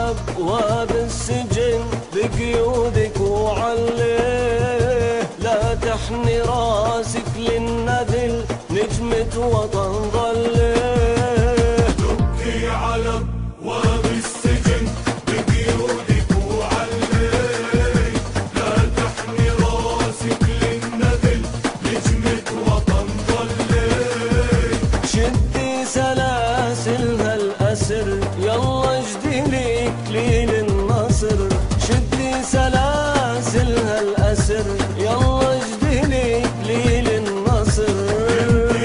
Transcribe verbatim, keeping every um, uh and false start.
ابواب السجن بقيودك وعليه، لا تحني راسك للنذل نجمة وطن ظليه. تبكي على ابواب السجن بقيودك وعليه، لا تحني راسك للنذل نجمة وطن ظليه. شدي سلام